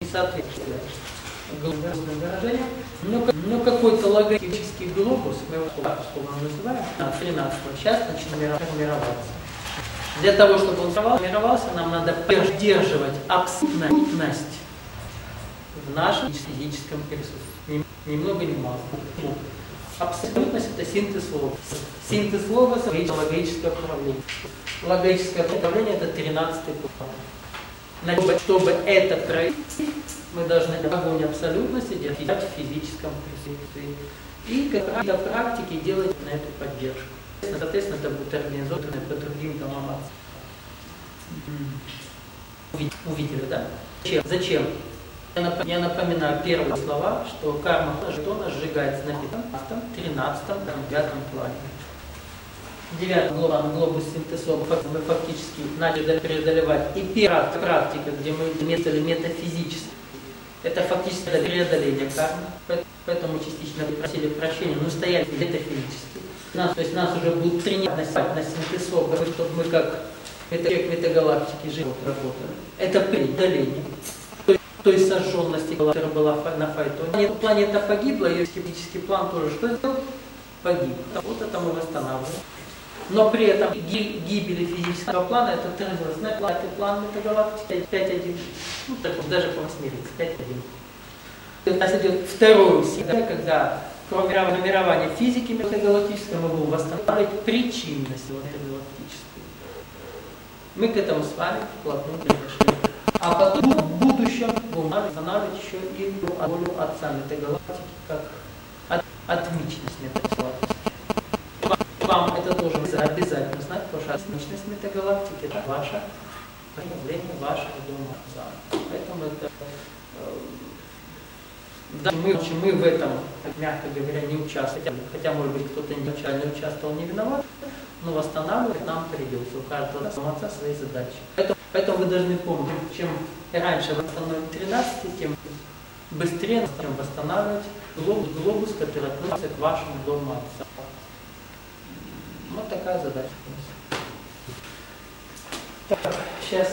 соответствие глобусным выражениям, но какой-то логический глобус, мы его условно называем, 13 сейчас начинает формироваться. Для того, чтобы он формировался, нам надо поддерживать абсолютность в нашем физическом присутствии. Ни много, ни мало. Абсолютность – это синтез слова. Синтез слова – это логическое управление. Логическое управление – это 13-й план. Чтобы это проявить, мы должны огонь абсолютности держать в физическом присутствии. И до практики делать на эту поддержку. Соответственно, это будет организовано по другим домам. Увидели, да? Зачем? Я напоминаю первые слова, что карма жетона сжигается на 15-м, 13-м, 9-м плане. 9-м глобус синтезом мы фактически начали преодолевать. И первая практика, где мы метали метафизически, это фактически преодоление кармы. Поэтому частично просили прощения, но стояли метафизически. То есть нас уже будут тренировать на синтезом, чтобы мы как метагалактики живут, работали. Это преодоление той сожженности, которая была на Файтоне. Планета погибла, ее скептический план тоже что сделал? Погиб. Вот это мы восстанавливаем. Но при этом гибели физического плана это отразилось на план метагалактики 5.1. Ну, так вот, даже по восьмерице 5.1. У нас идет второе усилие, когда формирование физики метагалактической мы будем восстанавливать причинность метагалактическую. Мы к этому с вами вплотную пришли. А потом в будущем будем восстанавливать еще и волю Отца метагалактики как отмеченность метагалактики. Вам это тоже обязательно знать, потому что отмеченность метагалактики это ваше проявление вашего дома Отца. Поэтому это да, мы в этом, мягко говоря, не участвуем, хотя, может быть, кто-то изначально участвовал, не виноват, но восстанавливать нам придется. У каждого отца свои задачи. Поэтому вы должны помнить, чем раньше вы восстановите 13, тем быстрее начнем восстанавливать глобус, который относится к вашему дому Отца. Вот такая задача. Так.